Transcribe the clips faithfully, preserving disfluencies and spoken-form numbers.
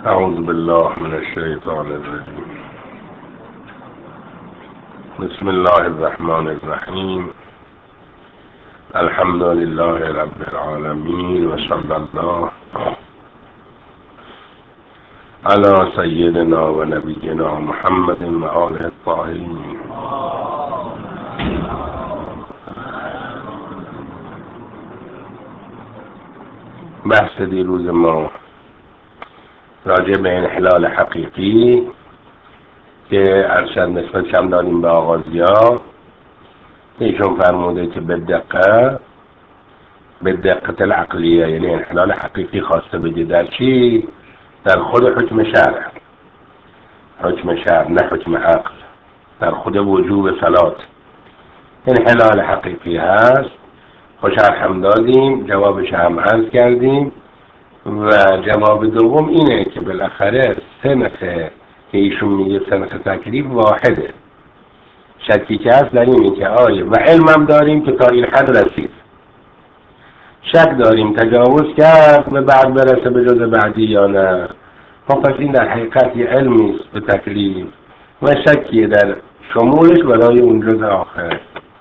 أعوذ بالله من الشيطان الرجيم. بسم الله الرحمن الرحيم. الحمد لله رب العالمين وصلى الله على سيدنا ونبينا محمد وآله الطاهرين. بحث دیروز ما راجع به انحلال حقیقی که ارشد نسبت کم داریم به آغازیا. ایشون فرموده که به دقت به دقت العقلیه، یعنی انحلال حقیقی خواسته بگه در چی؟ در خود حکم شرع، حکم شرع نه حکم عقل، در خود وجوب صلات انحلال حقیقی هست. خوش هم دادیم، جوابش هم عرض کردیم و جواب دوم اینه که بالاخره سنخ که ایشون میگه سنخ تکلیف واحده. شکی که هست در اینه که آیه و علمم داریم که تا این حد رسید، شک داریم تجاوز کرد به بعد برسه به جز بعدی یا نه. پس این در حقیقت یه علمیست به تکلیف و شکیه در شمولش برای اون جز آخر.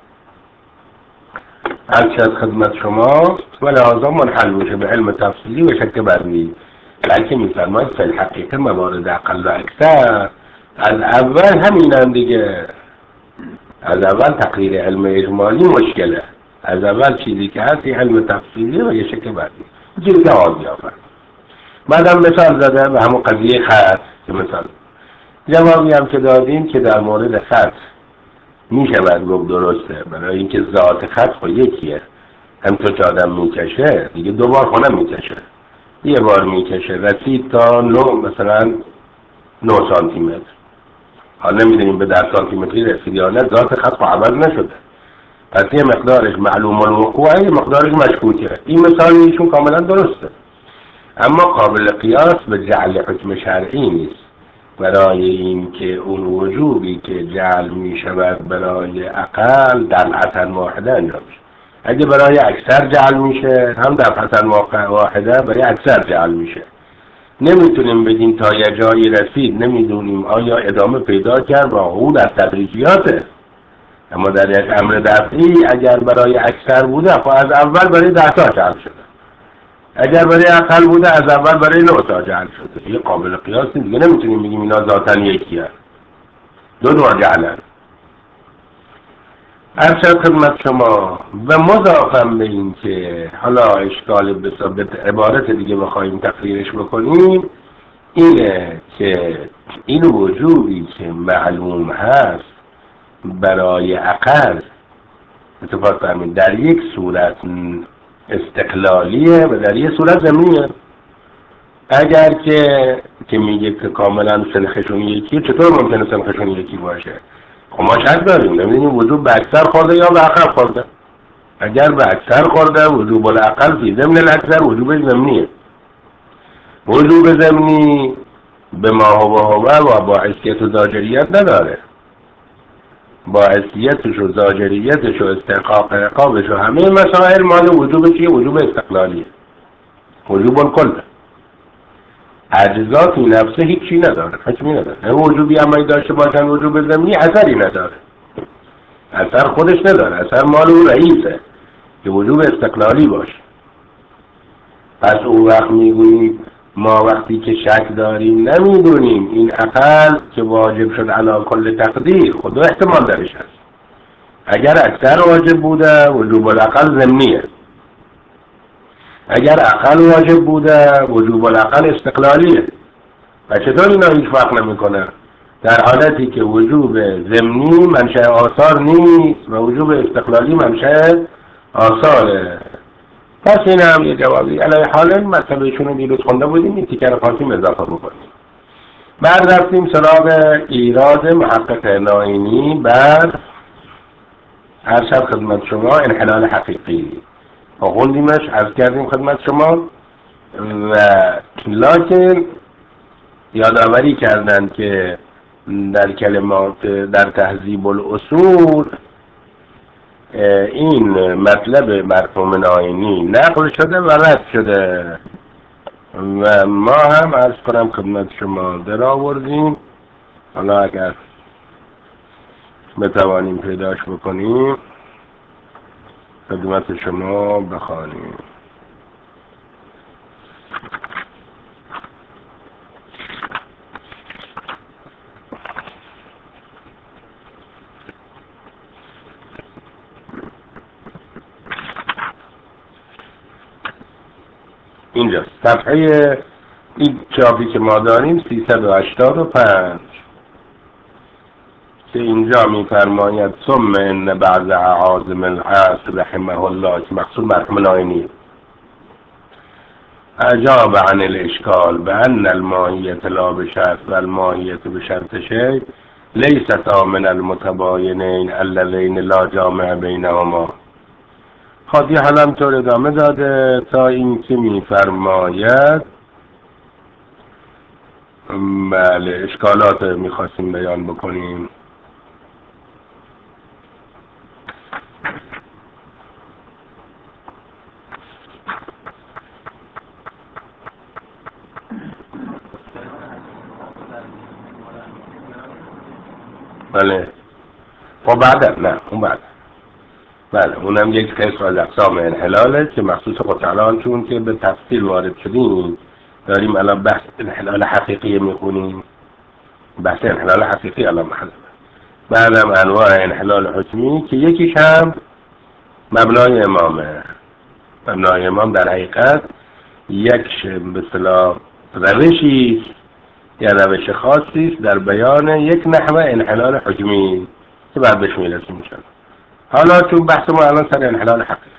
هرچی از خدمت شماست و لازم منحل میشه به علم تفصیلی و شک برمی. بلکه میفرماید فی الحقیقه موارد اقل و اکثر از اول همین هم دیگه. از اول تقریر علم اجمالی مشکله، از اول چیزی که هست یه علم تفصیلی و یه شک برمی چیزی که آزی آفر. بعدم مثال زده به همون قضیه خط که مثال جوابی هم که دادیم که در مورد خط میشه باید گفت درسته، برای اینکه ذات خط خود یکیه. همطور که آدم میکشه دیگه دوبار خونه میکشه، یه بار میکشه رسید تا نو مثلا نه سانتی متر، حالا نمیدونیم به ده سانتی متری رسید یا نه، ذات خط خود عوض نشده. پس یه مقدارش معلوم الوقوعه، یه مقدارش مشکوکه. این مثال ایشون کاملا درسته، اما قابل قیاس به جعل حکم شرعی نیست. برای این که اون وجوبی که جعل می شود برای اقل در حسن واحده انجام میشه. اگه برای اکثر جعل میشه هم در حسن واحده برای اکثر جعل میشه. نمیتونیم بگیم تا یه جایی رسید، نمیدونیم آیا ادامه پیدا کرد با او در تدریجیاته. اما در یک امر دفعی اگر برای اکثر بوده خب از اول برای ده تا جعل شده، اگر برای اقل بوده از اول برای نه تا جعل شده. یه قابل قیاس دیگه نمیتونیم بگیم اینا ذاتاً یکی هست، دو نوع جعلن. ارشد خدمت شما و مضافم به این که حالا اشکال به عبارت دیگه بخوایم تقریرش بکنیم اینه که این وجوبی که معلوم هست برای اقل اتفاق فرمید در یک صورت استقلالیه و در یک صورت ضمنیه. اگر که که میگه که کاملا سنخشون یکیه، چطور ممکنه سنخشون یکی باشه؟ خب ما شک داریم، نمیدونیم وجوب به اکثر خورده یا به اقل خورده. اگر به اکثر خورده وجوب الاقل فی ضمن الاکثر وجوب ضمنیه. وجوب ضمنی به ما هو هو و با حیثیت و زاجریت نداره. با حیثیتش و زاجریتش و استحقاق عقابش و همه مسائل مال وجوب چیه؟ وجوب استقلالیه، وجوب الکل. اجزا تو نفسه هیچی نداره، حکمی نداره. نه وجوبی همایی داشته باشن وجوب ضمنی اثری نداره، اثر خودش نداره، اثر مال اون رئیسه که وجوب استقلالی باشه. پس اون وقت میگوییم ما وقتی که شک داریم نمیدونیم این اقل که واجب شد علی کل تقدیر خود دو احتمال درش هست. اگر اکثر واجب بوده وجوب الاقل ضمنیه، اگر اقل واجب بوده وجوب الاقل استقلالیه. و چطور اینا هیچ فرق نمیکنه در حالتی که وجوب ضمنی منشأ آثار نیست و وجوب استقلالی منشأ آثاره؟ پس این هم یه جوابی علیه حال این مطلب ایشون رو دیروز خونده بودیم، این تیکر خواستیم اضافه بکنیم. بعد رفتیم سراغ ایراد محقق نائینی بر ارشد خدمت شما انحلال حقیقی و خوندیمش، عرض کردیم خدمت شما و لکن یادآوری کردن که در کلمات در تهذیب الاصول این مطلب مرحوم نائینی نقل شده و رد شده و ما هم عرض کنم خدمت شما در آوردیم. حالا اگر بتوانیم پیداش بکنیم خدمت شما بخوانیم. اینجا صفحه این چاپی که ما داریم سیصد و هشتاد و پنج که اینجا میفرماید ثم ان بعض عازم العصر رحمه الله که مقصود مرحوم ناینی اجاب عن الاشکال بان الماهیت لا بشرط و الماهیت بشرط شیء لیستا من المتباینین اللذین لا جامع بینهما. خاطی حالا همطور ادامه داده تا این که میفرماید بله اشکالات میخواستیم بیان بکنیم. بله خب بعد نه اون بعد بله اونم یک قسم از اقسام انحلاله که مخصوص خود الان چون که به تفصیل وارد شدیم داریم الان بحث انحلال حقیقی میخونیم. بحث انحلال حقیقی الان محل بعدم انواع انحلال حکمی که یکیش هم مبنای امامه. مبنای امام در حقیقت یک به اصطلاح روشی یا روش خاصی است در بیان یک نحوه انحلال حکمی که بعد بهش میرسیم ان شاء الله. حالا تو بحث ما الان سر انحلال حقیقی.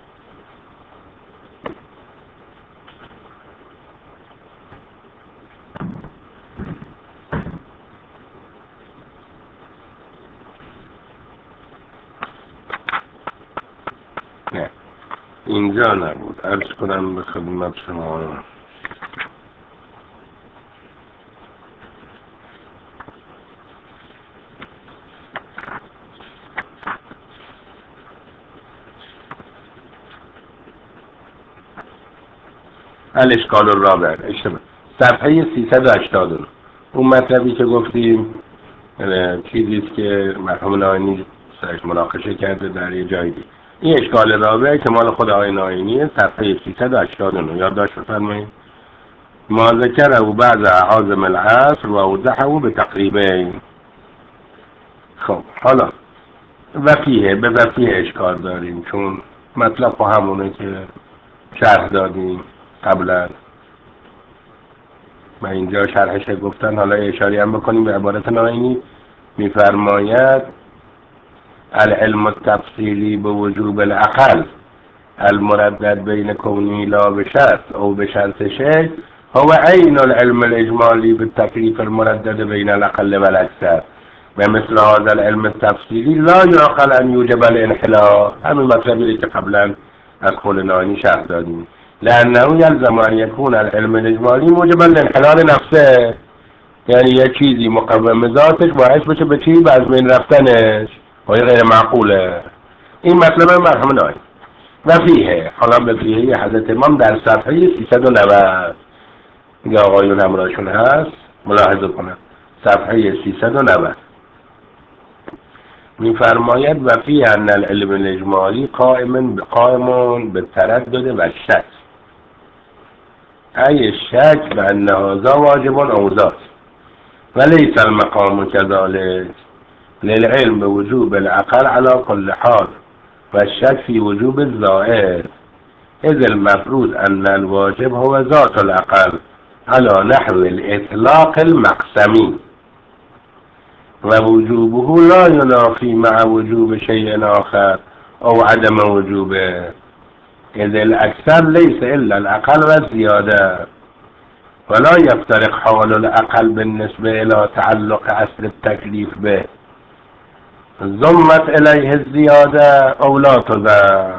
نه اینجا نبود. عرض کنم به خدمت شما الاشکال الرابع اشتباه صفحه سیصد و هشتاد و نه اون مطلبی که گفتیم چیزیست که مرحوم ناینی سرش مناقشه کرده در یه جایی دید. این اشکال رابع که مال خود آقای ناینیه صفحه سیصد و هشتاد و نه یادداشت بفرمایید. ما ذکره بعض عازم العصر و اوضحه به تقریبین. خب حالا وفیه به وفیه اشکال داریم چون مطلب با همونه که شرح دادیم قبلا و اینجا شرحش گفتن. حالا اشاری هم بکنیم به عبارت ناینی میفرماید العلم التفصیلی به وجوب العقل المردد بین کونی لا بشرط او بشرط شیء هو عین العلم الاجمالی بالتکلیف المردد بین الاقل والاکثر و مثل هذا العلم التفصیلی لا یعقل ان یوجب الانحلال. همین مطلبی که قبلا از قول ناینی شرح دادیم. لانه یلزم ان یکون العلم الاجمالی موجبا لانحلال نفسه، یعنی یه چیزی مقوم ذاتش باعث بشه به چی؟ به از بین رفتنش و غیر معقوله. این مطلب مرحوم ناینی و فیه. حالا به فیه حضرت امام در صفحه سیصد و نود دیگه آقایون همراهشون هست ملاحظه کنن. صفحه سیصد و نود میفرماید و فیه ان العلم الاجمالی قائم قائم به تردد و شک ای شک به ان هذا واجب او ذات وليس المقام كذلك للعلم بوجوب العقل على كل حال والشك في وجوب الزائد إذ المفروض أن الواجب هو ذات العقل على نحو الإطلاق المقسمي ووجوبه لا ينافي مع وجوب شيء آخر أو عدم وجوبه إذ الأكثر ليس إلا العقل والزيادة ولا يفترق حال العقل بالنسبة إلى تعلق أصل التكليف به ضمت إليه الزيادة أو لا تضع.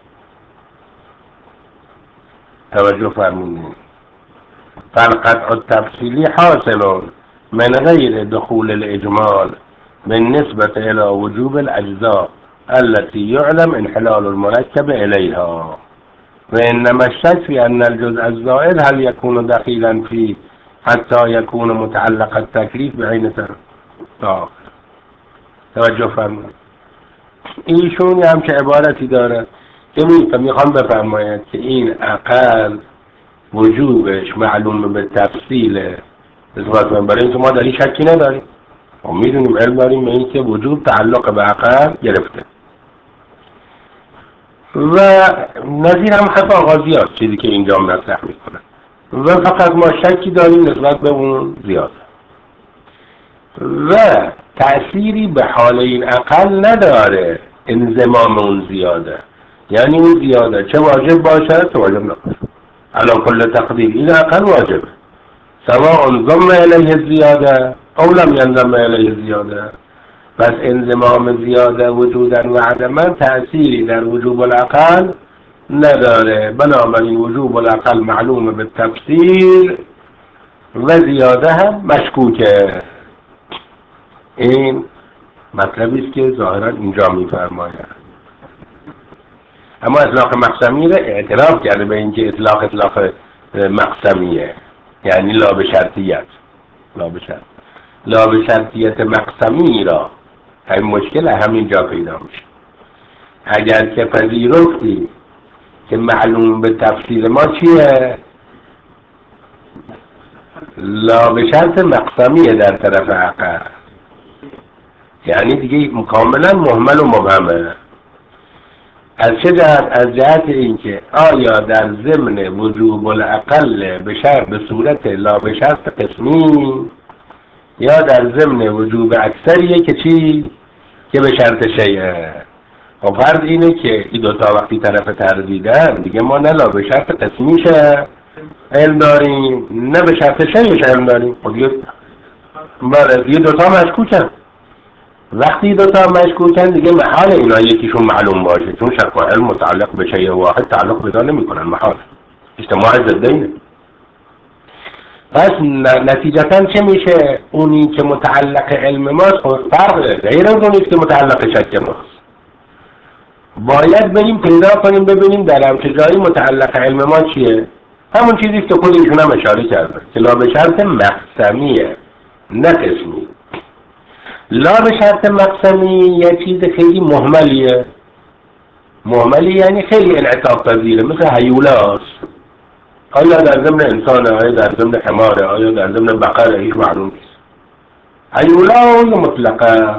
توجه فرموني. فالقطع التفصيلي حاصل من غير دخول الإجمال بالنسبة إلى وجوب الأجزاء التي يعلم انحلال المركب إليها. و انما الشک فی ان الجزء الزائد هل یکون دخیلا فی حتی یکون متعلق التکلیف به عین تا توجه فرمایید. ایشون هم که عبارتی داره که میخوام بفرماید که این اقل وجوبش معلوم به تفصیل اثبات من، برای اینکه ما در این شکی نداریم و میدونیم علم داریم به این که وجوب تعلق به اقل گرفته و نظیر هم حتی آغازی هست چیزی که اینجا مطرح میکنن و فقط ما شکی داریم نسبت به اون زیاده و تأثیری به حال این اقل نداره انضمام اون زیاده، یعنی اون زیاده چه واجب باشه چه واجب نباشه علی کل تقدیر این اقل واجبه سواء ضم الیه زیاده او لم ینضم الیه زیاده. پس انضمام زیاده وجودا و عدما تأثیری در وجوب الاقل نداره، بنابراین وجوب الاقل معلومه به تفسیر و زیاده هم مشکوکه. این مطلبی است که ظاهرا اینجا میفرماید. اما اطلاق مقسمی را اعتراف کرده به اینکه اطلاق اطلاق مقسمیه، یعنی لا به شرطیت لا به شرط لا به شرطیت مقسمی را همین مشکل همینجا پیدا میشه. اگر که پذیرفتی که معلوم به تفصیل ما چیه؟ لا به شرط مقسمیه در طرف عقل، یعنی دیگه کاملا مهمل و مبهمه. از چه جهت؟ از جهت اینکه آیا در ضمن وجوب الاقل به شرط به صورت لا به شرط قسمی یا در ضمن وجوب اکثریه که چی؟ که به شرط شیعه. و فرض اینه که این دوتا وقتی طرف تردیدن دیگه ما نه لا به شرط قسمیشه علم داریم نه به شرط شیعش علم داریم. خب دیگه بله دیگه دوتا مشکوکن. وقتی دوتا مشکوکن دیگه محال اینا یکیشون معلوم باشه، چون شرط و علم متعلق به شیء واحد تعلق پیدا نمی‌کنن، محال اجتماع ضدینه. پس نتیجتا چه میشه؟ اونی که متعلق علم ماست فرق غیر از اونی که متعلق شک ماست. باید بریم پیدا کنیم ببینیم در همچه جایی متعلق علم ما چیه. همون چیزی که خود ایشون هم اشاره کرده که لا به شرط مقسمیه نه قسمی. لا به شرط مقسمی یه چیز خیلی مهملیه. مهملی یعنی خیلی انعطاف پذیره، مثل هیولاست. آیا در ضمن انسانه، آیا در ضمن حماره، آیا در ضمن بقره، هیچ معلوم نیست. هیولا یا مطلقه؟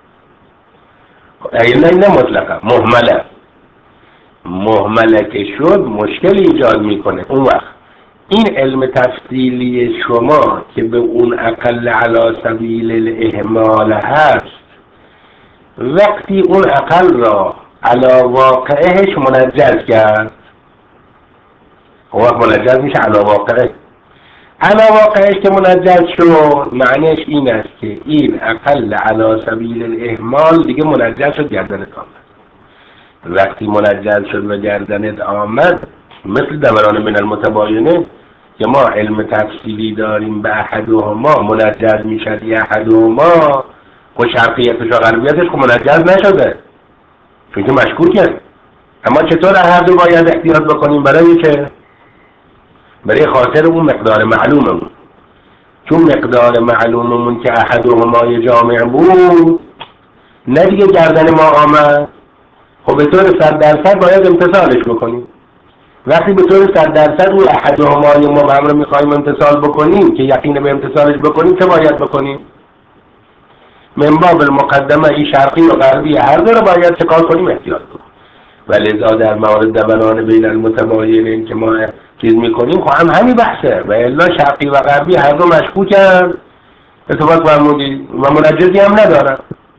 هیولا نه مطلقه، مهمله. مهمله که شد مشکل ایجاد میکنه. اون وقت این علم تفصیلی شما که به اون اقل علی سبیل الاهمال هست، وقتی اون اقل را علی واقعهش منجز کرد، اون وقت منجز میشه علی واقعه. علی واقعهش که منجز شد معنیش این است که این اقل علی سبیل الاهمال دیگه منجز شد گردنت آمد. وقتی منجز شد و گردنت آمد مثل دوران من المتباینه که ما علم تفصیلی داریم به احدهما منجز میشد یه احدهما و شرقیتش و غربیتش که منجز نشده چون که مشکوکه. اما چطور هر دو باید احتیاط بکنیم؟ برای که برای خاطر اون مقدار معلوممون، چون مقدار معلوممون که احدهما یه جامع بود نه دیگه گردن ما آمد، خب به طور صد درصد باید امتصالش بکنیم. وقتی به طور صد درصد اون احدهما ما به امر میخوایم امتصال بکنیم که یقین به امتصالش بکنیم چه باید بکنیم؟ من باب المقدمه این شرقی و غربی هر دو رو باید چکار کنیم؟ احتیاط کنیم. ولذا در مورد دوران بین المتباینین که ما چیز میکنیم خب هم همین بحثه و الا شرقی و غربی هر دو مشکوکن اتفاق فرمودید و منجزی هم ندارن.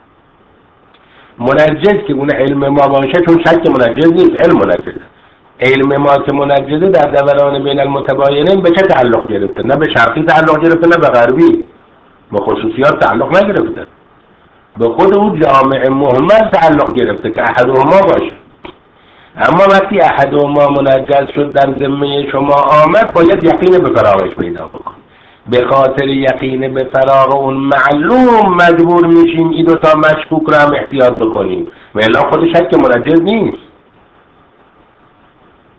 منجز که اون علم ما باشه، چون شک منجز نیست، علم منجز. علم ما که منجزه در دوران بین المتباینین به چه تعلق گرفته؟ نه به شرقی تعلق گرفته نه به غربی، به خصوصیات تعلق نگرفته، به خود اون جامع مهمل تعلق گرفته که احدهما باشه. اما وقتی احدهما منجز شد در ذمه شما آمد باید یقین به فراغش پیدا بکن. به خاطر یقین به فراغ اون معلوم مجبور میشیم این دوتا مشکوک رو هم احتیاط بکنیم و الا خود شک منجز نیست.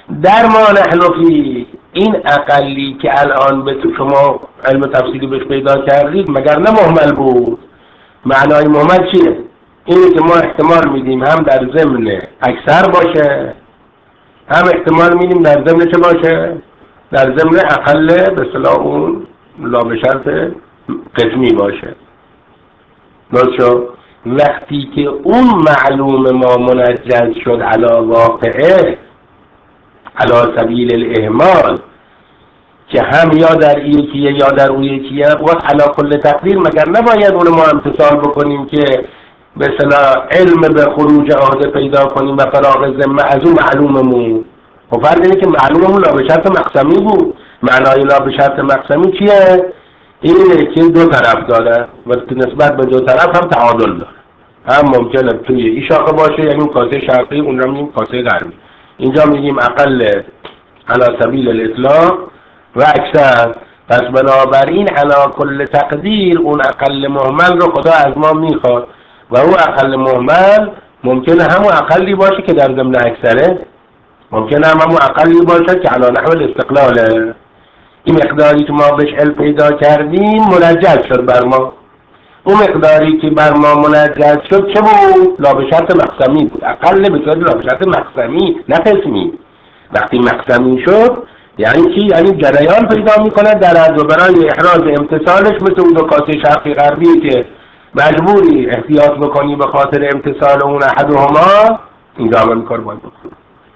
در ما نحن فی این اقلی که الان به شما علم تفصیلی بهش پیدا کردید مگر نه مهمل بود؟ معنای مهمل چیه؟ اینه که ما احتمال میدیم هم در ضمن اکثر باشه، هم احتمال میدیم در ضمن چه باشه؟ در ضمن اقل به اصطلاح اون لا به شرط قسمی باشه. درست شد؟ وقتی که اون معلوم ما منجز شد علی واقعه علی سبیل الاهمال که هم یا در این یکیه یا در اون یکیه، وقت علی کل تقدیر مگر نباید اون ما امتصال بکنیم که به اصطلاح علم به خروج عهده پیدا کنیم و فراغ ذمه از اون معلوممون؟ خب فرض اینه که معلوممون لا به شرط مقسمی بود. معنای لا به شرط مقسمی چیه؟ اینه که دو طرف داره و نسبت به دو طرف هم تعادل داره. هم ممکنه توی این شاخه باشه، یعنی اون کاسه شرقی، اون رو میگیم کاسه غربی. اینجا میگیم اقل علی سبیل الاطلاق و اکثر. پس بنابراین علی کل تقدیر اون اقل مهمل رو خدا از ما میخواد و اون اقل مهمل ممکنه همون اقلی باشه که در ضمن اکثره، ممکنه هم همون اقلی باشه که علی نحو الاستقلاله. این مقداری که ما بهش علم پیدا کردیم منجز شد بر ما. اون مقداری که بر ما منجز شد چه بود؟ لا به شرط مقسمی بود. اقل به صورت لا به شرط مقسمی نه قسمی. وقتی مقسمی شد یعنی چی؟ یعنی جریان پیدا میکنه در از و برای احراز امتصالش مثل اون دو کاسه شرقی غربی که مجبوری احتیاط بکنی به خاطر امتصال اون احدهما. اینجا عمل میکنه باید بکنی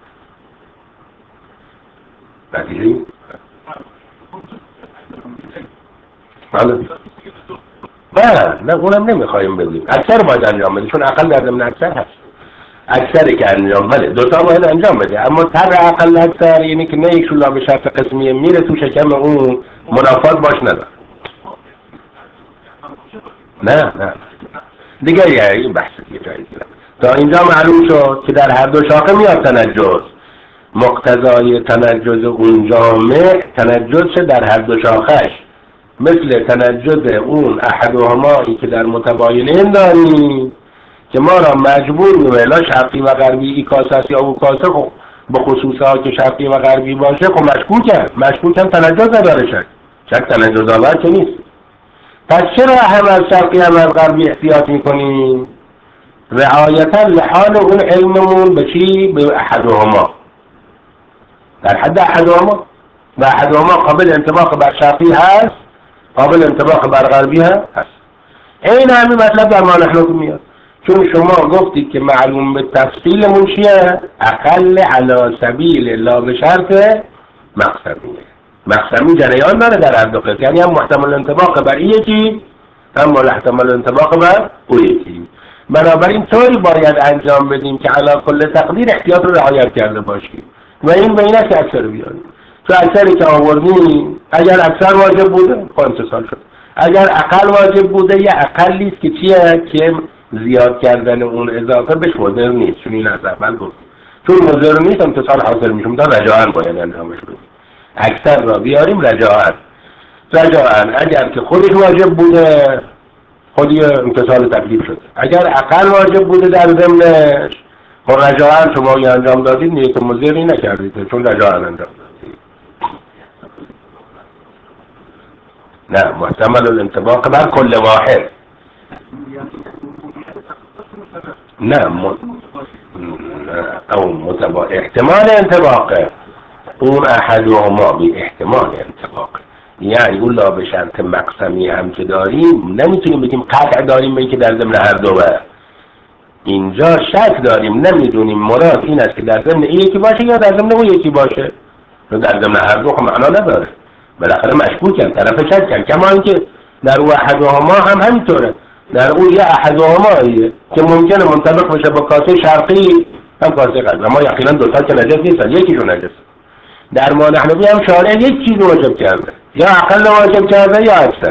نتیجه بله نه نه اونم نمیخوایم بگیم. اکثر باید انجام بده چون اقل در ضمن اکثر هست. اکثری که انجام بده دوتا باید انجام بده، اما تر اقل اکثر یعنی که نه یک شلا به شرط قسمیه میره تو شکم اون منافات باش نداره. نه نه دیگه یه این بحث دیگه جایی دیگه. تا اینجا معلوم شد که در هر دو شاخه میاد تنجز. مقتضای تنجز اون جامع تنجز در هر دو شاخش، مثل تنجز اون احدهمایی که در متباینین داریم که ما را مجبور می‌کنه لا شرقی و غربی ای کاسه است یا او کاسه، خب به خصوص ها که شرقی و غربی باشه خب مشکوکه مشکوکه تنجز نداره. شک شک تنجز آور که نیست. پس چرا هم از شرقی هم از غربی احتیاط میکنیم؟ رعایتا لحال اون علممون به چی؟ به احدهما، در حد احدهما. و احدهما قابل انطباق بر شرقی هست، قابل انطباق بر غربی هست. این همین مطلب در ما نحن میاد. چون شما گفتید که معلوم به تفصیلمون چیه؟ اقل علی سبیل لا به شرط مقسمیه. مقسمی جریان داره در هر دو قسم، یعنی هم محتمل انطباق بر این یکی هم محتمل انطباق بر اون یکی. بنابراین طوری باید انجام بدیم که علی کل تقدیر احتیاط رو رعایت کرده باشیم و این به این است که اکثر بیاریم. تو اکثری که آوردیم اگر اکثر واجب بوده خب امتصال شد، اگر اقل واجب بوده یه اقلی است که چیه؟ که زیاد کردن اون اضافه بهش مضر نیست. چون این از اول گفت چون مضر نیست امتصال حاصل میشه، تا رجاعاً باید انجامش بدیم. اکثر را بیاریم رجاعاً رجاعاً اگر که خودش واجب بوده خودی امتصال تکلیف شده، اگر اقل واجب بوده در ضمنش خب رجاعاً شما یه انجام دادید نیت مضری نکردید چون رجاعاً انجام دادید. نه محتمل الانطباق بر کل واحد. نه م... او متبا... احتمال انطباق اون احدهما بی احتمال انطباق، یعنی اون لا به شرط مقسمی هم که داریم نمیتونیم بگیم قطع داریم به اینکه در ضمن هر دو بر. اینجا شک داریم، نمیدونیم مراد این است که در ضمن این یکی باشه یا در ضمن اون یکی باشه. در ضمن هر دو معنا نداره، بالاخره مشکوکن، طرف شکن. کما اینکه در اون احدهما هم همینطوره، در اون یه احدهماییه که ممکنه منطبق بشه با کاسه شرقی هم کاسه غربی، اما یقینا دوتا که نجس نیستن، یکیشون نجس. در ما نحنوی هم شارع یک چیز واجب کرده، یا اقل واجب کرده یا اکثر.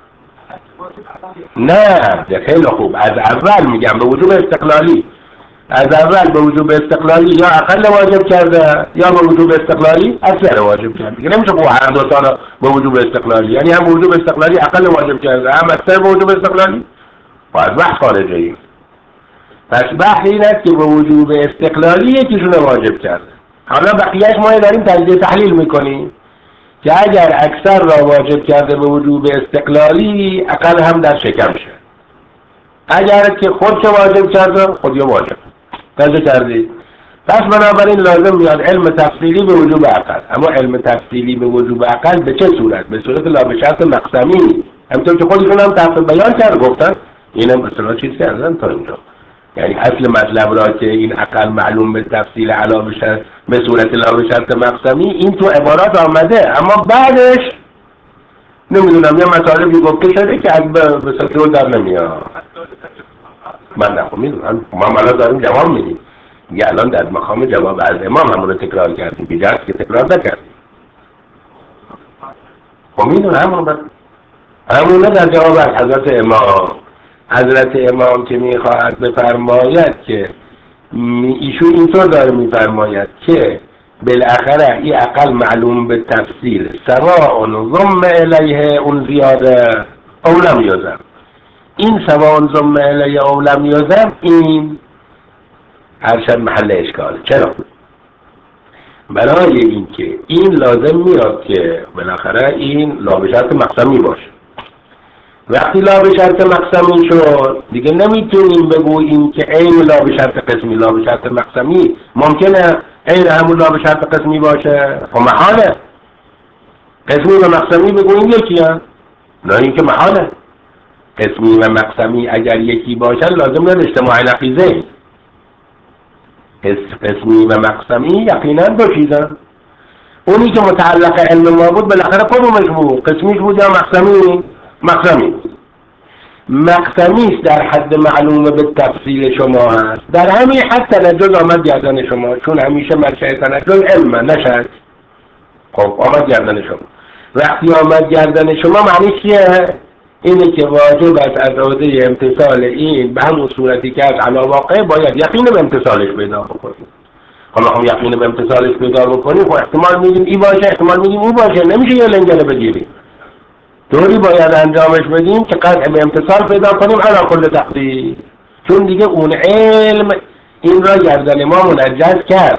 نه ده خیلی خوب، از اول میگم به وجوب استقلالی، از اول به وجوب استقلالی یا اقل واجب کرده یا به وجوب استقلالی اکثر واجب کرده. دیگه نمیشه با هر دو تا به وجوب استقلالی، یعنی هم به وجوب استقلالی اقل واجب کرده هم اکثر به وجوب استقلالی. و از بحث خارجه ایم. پس بحث این است که به وجوب استقلالی یکیشون واجب کرده حالا بقیهش ما داریم تجزیه تحلیل میکنیم که اگر اکثر را واجب کرده به وجوب استقلالی، اقل هم در شکم شه. اگر که خودش واجب کرده، خود یا واجب تجزیه کردی. پس بنابراین لازم میاد علم تفصیلی به وجوب عقل. اما علم تفصیلی به وجوب عقل به چه صورت؟ به صورت لا به شرط مقسمی. همونطور که خودشون هم تحت بیان کرد گفتن، اینم مثلا چیز کردن تا اینجا. یعنی اصل مطلب را که این عقل معلوم به تفصیل علا به شرط به صورت لا به شرط مقسمی، این تو عبارات آمده، اما بعدش نمیدونم یه مطالبی گفته شده که از به صورت در نمیاد. من نخواه میدونم، ما مالا داریم جواب میدیم. یه الان در مقام جواب از امام همون رو تکرار کردیم، بیجاست که تکرار نکردیم. خب میدونم همون بر همونه در جواب از حضرت امام. حضرت امام که میخواهد بفرماید که ایشون اینطور داره میفرماید که بالاخره این عقل معلوم به تفصیل سواء ضم الیه اون زیاده او لم یضم. این سواء ضم الیه او لم یضم این هرشد محل اشکال. چرا؟ برای اینکه این لازم میاد که بالاخره این لا به شرط مقسمی باشه. وقتی لا به شرط مقسمی شد دیگه نمیتونیم بگوییم که عین لا به شرط قسمی. لا به شرط مقسمی ممکنه عین همون لا به شرط قسمی باشه؟ خب محاله. قسمی و مقسمی بگوییم یکی هم؟ نه این که محاله. قسمی و مقسمی اگر یکی باشه لازم نیست اجتماع نقیضه. قسمی و مقسمی یقینا دو چیزن. اونی که متعلق علم ما بود بالاخره کدومش بود؟ قسمیش بود یا مقسمی؟ مقسمی. مقسمیش در حد معلومه به تفصیل شما هست. در همین حد تنجز آمد گردن شما، چون همیشه منشأ تنجز علم نشد. خب آمد گردن شما. وقتی آمد گردن شما معنی چیه؟ اینه که واجب است از عهده امتثال این به همون صورتی که از علا واقع باید یقین به امتثالش پیدا بکنیم. حالا هم یقین به امتثالش پیدا بکنیم خب احتمال میدیم ای باشه، احتمال میدیم او باشه، نمیشه یه لنگره بگیریم. طوری باید انجامش بدیم که قطع به امتثال پیدا کنیم علا کل تقدیر. چون دیگه اون علم این را گردن ما منجز کرد.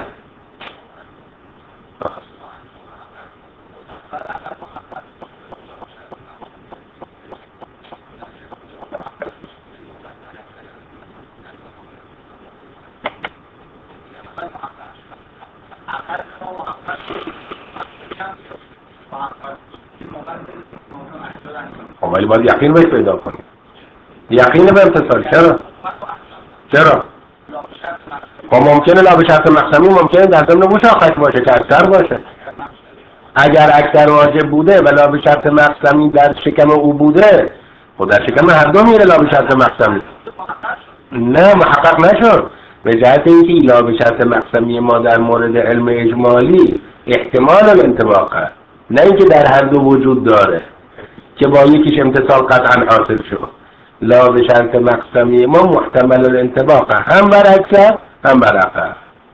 خب ولی باید یقین بهش پیدا کنیم. یقین به امتثال. چرا؟ چرا؟ خب ممکنه لا به شرط مقسمی ممکنه در ضمن مشاخص باشه که اکثر باشه. اگر اکثر واجب بوده و لا به شرط مقسمی در شکم او بوده، خب در شکم هر دو میره لا به شرط مقسمی. نه محقق نشد. به جهت اینکه لا به شرط مقسمی ما در مورد علم اجمالی احتمال الانطباقه، نه اینکه در هر دو وجود داره که با یکیش امتثال قطعا حاصل شد. لا به شرط مقسمی ما محتمل الانطباقه، هم بر اکثر هم بر اقل.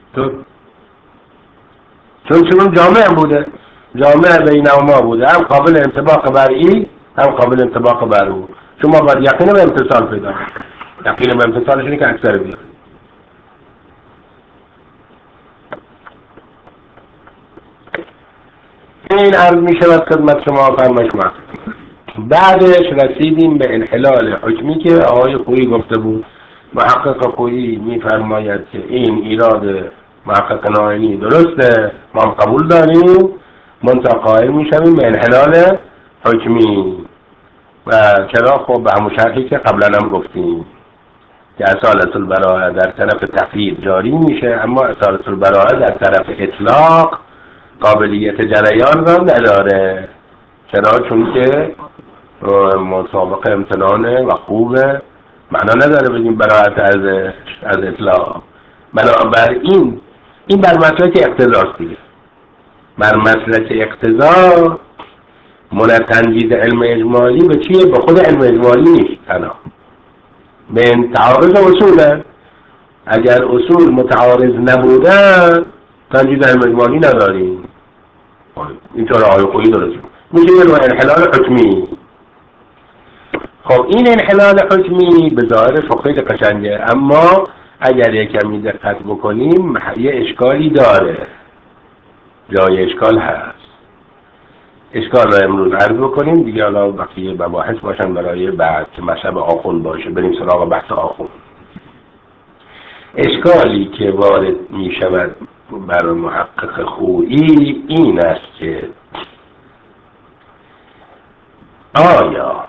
چون چون جامع بوده، جامع بینهما بوده، هم قابل انطباق بر این هم قابل انطباق بر او. چون ما باید یقین به امتثال پیدا کنیم. یقین به امتثالش اینه که اکثر بیاد. این عرض می شود خدمت شما فرمایش ما. بعدش رسیدیم به انحلال حکمی که آقای خویی گفته بود. محقق خویی می فرماید که این ایراد محقق ناینی درسته، ما هم قبول داریم، منطقه قائل می شویم به انحلال حکمی. و چرا؟ خب به همون شرحی که قبلا هم گفتیم که اصالت البراءه در طرف تقیید جاری میشه، اما اصالت البراءه در طرف اطلاق قابلیت جریان را نداره. چرا؟ چون که مسابقه امتنانه و خوبه، معنا نداره بگیم براءت از از اطلاق. بنابراین این بر مسلک اقتضاست دیگه. بر مسلک اقتضا من تنجید علم اجمالی به چیه؟ به خود علم اجمالی نیست تنها، به تعارض اصوله. اگر اصول متعارض نبودن تنجید علم اجمالی نداریم. اینطور آقای خویی درست میشه یه نوع انحلال حکمی. خب این انحلال حکمی به ظاهرش خیلی قشنگه، اما اگر یک کمی دقت بکنیم یه اشکالی داره. جای اشکال هست. اشکال را امروز عرض بکنیم دیگه، حالا بقیه مباحث باشن برای بعد که مذهب آخوند باشه. بریم سراغ بحث آخوند. اشکالی که وارد می شود بر محقق خویی این است که آیا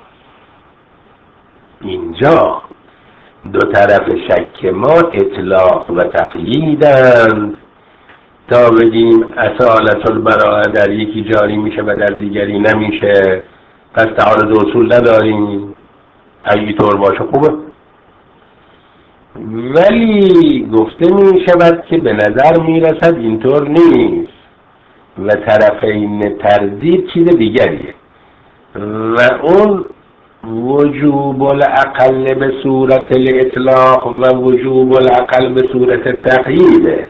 اینجا دو طرف شک ما اطلاق و تقییدند تا بگیم اصالت البراءه در یکی جاری میشه و در دیگری نمیشه، پس تعارض اصول نداریم. اگه طور باشه خوبه، ولی گفته می شود که به نظر می رسد اینطور نیست و طرفین تردید چیز دیگریه و اون وجوب الاقل به صورت الاطلاق و وجوب الاقل به صورت تقییده.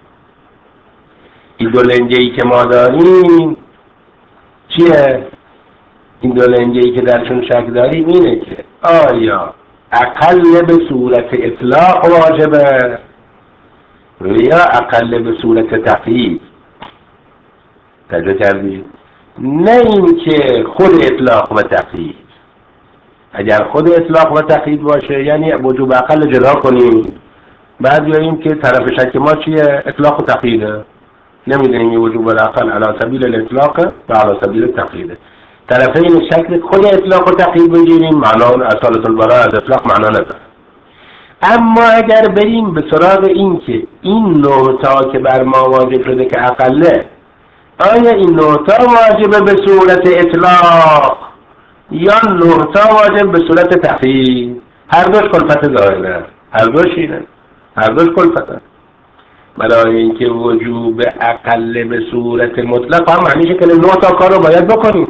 این دو لنگه‌ای که ما داریم چیه؟ این دو لنگه‌ای که درشون شک داریم اینه که آیا اقل به صورت اطلاق واجبه یا اقل به صورت تقیید. توجه کردید؟ نه این که خود اطلاق و تقیید. اگر خود اطلاق و تقیید باشه یعنی وجوب اقل جدا کنیم، بعد بیاییم که طرف شک ما چیه؟ اطلاق و تقییده. نمیدونیم یه وجوب الاقل علی سبیل الاطلاق و علی سبیل التقیید. طرفین شکل خود اطلاق و تقیید بگیریم، معنا اصالت البراءه از اطلاق معنا نداره. اما اگر بریم به سراغ این که این نوتا که بر ما واجب شده که اقله، آیا این نوتا واجبه به صورت اطلاق یا نوتا واجب به صورت تقیید؟ هر دوش کلفت ظاهره، هر دوش اینه، هر دوش کلفته. برای اینکه وجوب اقل به صورت مطلق هم معنیشه که نوتا کار رو باید بکنیم،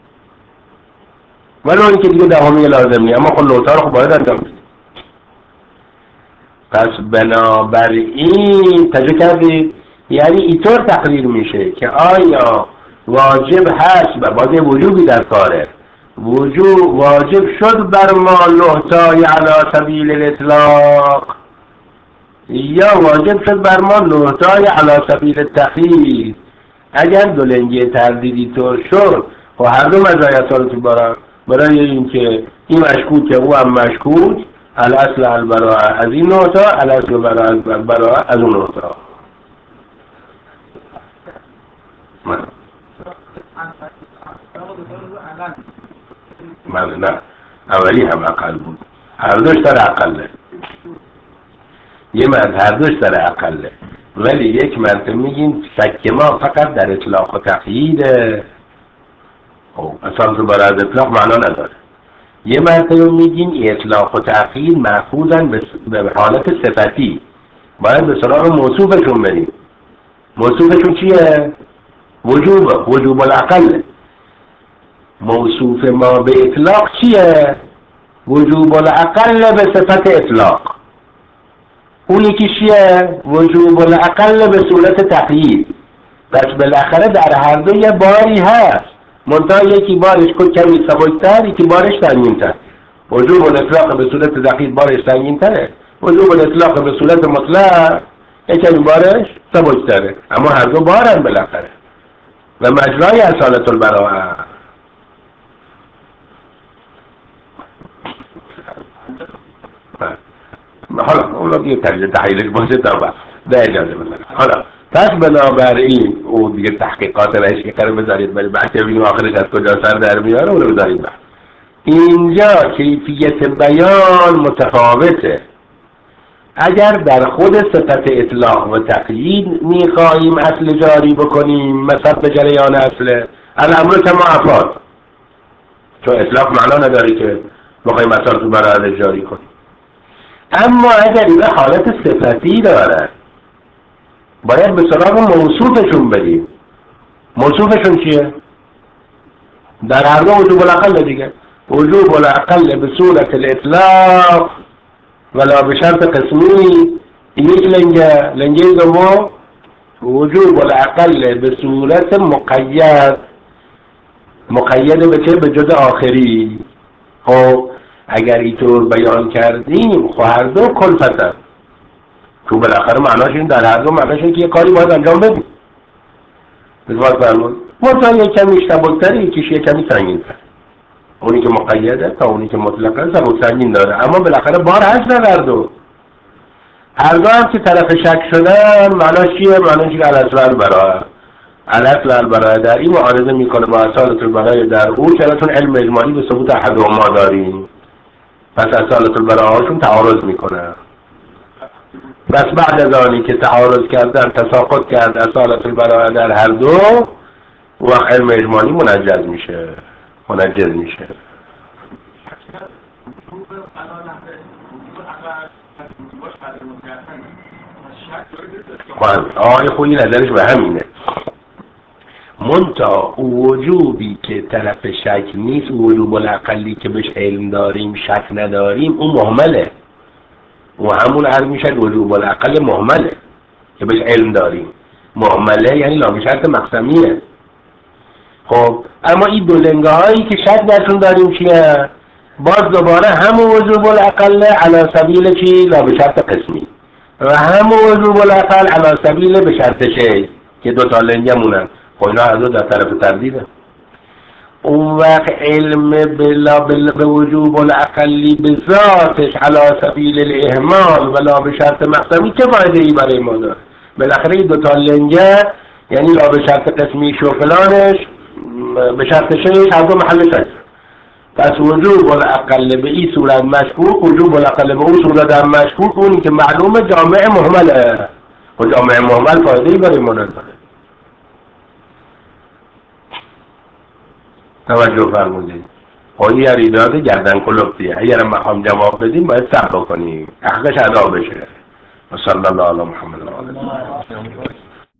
ولی اینکه دیگه دهمی لازم نیست، اما خود نوتا رو خب باید انجام بدیم. پس بنابراین تجربه کردید، یعنی اینطور تقریر میشه که آیا واجب هست و باید وجوبی در کاره، وجوب واجب شد بر ما نهتای علی سبیل الاطلاق یا واجب شد بر ما نهتای علی سبیل التقیید. اگر دو لنگه تردیدی طور شد و هر دو مزایت ها رو تو برای برای اینکه این مشکوک او هم مشکوک، الاصل البراءه از این نهتا، الاصل البراءه از اون نهتا. من نه اولی هم اقل بود، هر دوش در اقله، یه مرد هر دوش در اقله، ولی یک مرد میگیم شک ما فقط در اطلاق و تقییده، اصالت البراءه از اطلاق معنا نداره. یه مرتبه میگیم اطلاق و تقیید محفوظن به حالت صفتی، باید به سراغ موصوفشون بریم. موصوفشون چیه؟ وجوب، وجوب الاقل. موصوف ما به اطلاق چیه؟ وجوب الاقل به صفت اطلاق. اون یکی چیه؟ وجوب الاقل به صورت تقیید. پس بالاخره در هر دو یه باری هست، منتها یکی بارش کمی سبکتر، یکی بارش سنگین‌تر. وجوب الاطلاق به صورت تقیید بارش سنگین‌تره، وجوب الاطلاق به صورت مطلق یکی بارش سبکتره، اما هر دو بارن بالاخره و مجرای اصالت البراءه. حالا اونا دیگه تحلیل تحلیلش باشه تا بعد ده اجازه بزنه. حالا پس بنابراین او دیگه تحقیقات رشی کاره بذارید ولی بعد که ببینیم آخرش از کجا سر در میاره اونو بذارید بعد. اینجا کیفیت بیان متفاوته. اگر در خود صفت اطلاق و تقیید میخواهیم اصل جاری بکنیم، مثلا به جریان اصل الامر کما افعال، چون اطلاق معنا نداره که بخوایم اصل تو برای جاری کنیم. اما اگر این حالت صفتی داره باید به سراغ موصوفشون بریم. موصوفشون چیه؟ در هر دو وجوب الاقل دیگه، وجوب الاقل به صورت الاطلاق ولا به شرط قسمی. یک لنگه لنگه دوم وجوب الاقل به صورت مقید. مقید به چه؟ به جز آخری. خب اگر اینطور بیان کردیم خب هر دو کلفت، تو بالاخره معناش این در هر دو معناش این که یه کاری باید انجام بدیم. ازدواج فرمود منطقه یک کمی اشتباکتره، یکیش یک کمی سنگین تر. اونی که مقیده تا اونی که مطلقه سبک سنگین داره، اما بالاخره بار هست هر دو. هر دو هم که طرف شک شدن معناش چیه؟ معناش که الاصل البراءه. الاصل البراءه در این معارضه میکنه با اصالة البراءه در او، چراتون علم اجمالی به ثبوت احدهما داریم، پس اصالة البراءه هاشون تعارض میکنه. بس بعد از آنی که تعارض کردن تساقط کرد اصالة البراءه در هر دو، وقت علم اجمالی منجز میشه منجز میشه آقای خویی نظرش به همینه. منتها وجوبی که طرف شک نیست، وجوب الاقلی که بهش علم داریم شک نداریم، اون مهمله و همون عرض میشه وجوب الاقل مهمله که بهش علم داریم. مهمله یعنی لا به شرط مقسمیه. خب اما این دو لنگه هایی که شک درشون داریم چیه؟ باز دوباره همون وجوب الاقل علی سبیل چی؟ لا به شرط قسمی و همون وجوب الاقل علی سبیل به شرط شی که دو تا لنگه مونن. خب اینا از دو در طرف تردیده. اون وقت علم بلا بلا به وجوب الاقلی به ذاتش علی سبیل الاهمال ولا به شرط مقسمی چه فایده ای برای ما داره؟ بالاخره این دو تا لنگه یعنی لا به شرط قسمی شو فلانش به شرط شیش هر دو محل شک. پس وجوب الاقل به این صورت مشکوک، وجوب الاقل به اون صورت هم مشکوک، اونی که معلومه جامع مهمله و جامع مهمل فایده ای برای ما نداره. توجه فرمودید. خواهی هر ایداد گردن کلوفتیه. اگر مقام جواب بدیم باید صبر کنیم، حقش ادا بشه. و صلی الله علی محمد و آله.